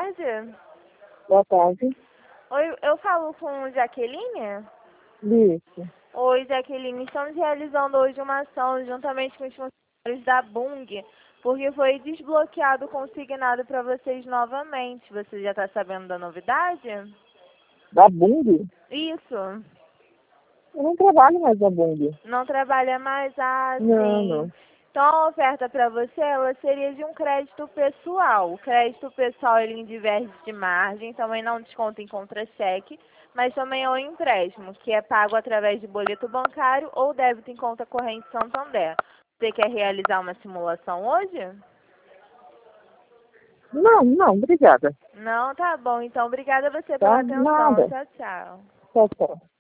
tarde. Boa tarde. Oi, eu falo com Jaqueline? Isso. Oi, Jaqueline. Estamos realizando hoje uma ação juntamente com os funcionários da Bung, porque foi desbloqueado o consignado para vocês novamente. Você já está sabendo da novidade? Da Bung? Isso. Eu não trabalho mais na Bung. Não trabalha mais? Ah, Não, sim. não. Então, a oferta para você, ela seria de um crédito pessoal. O crédito pessoal, ele diverge de margem, também não desconta em contra-cheque, mas também é um empréstimo, que é pago através de boleto bancário ou débito em conta corrente Santander. Você quer realizar uma simulação hoje? Não, obrigada. Não? Tá bom. Então, obrigada a você pela Tá? atenção. Nada. Tchau, tchau. Tchau, tchau.